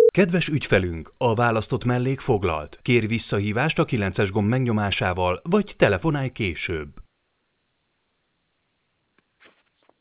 Kedves ügyfelünk, a választott mellék foglalt. Kérj visszahívást a 9-es gomb megnyomásával, vagy telefonálj később.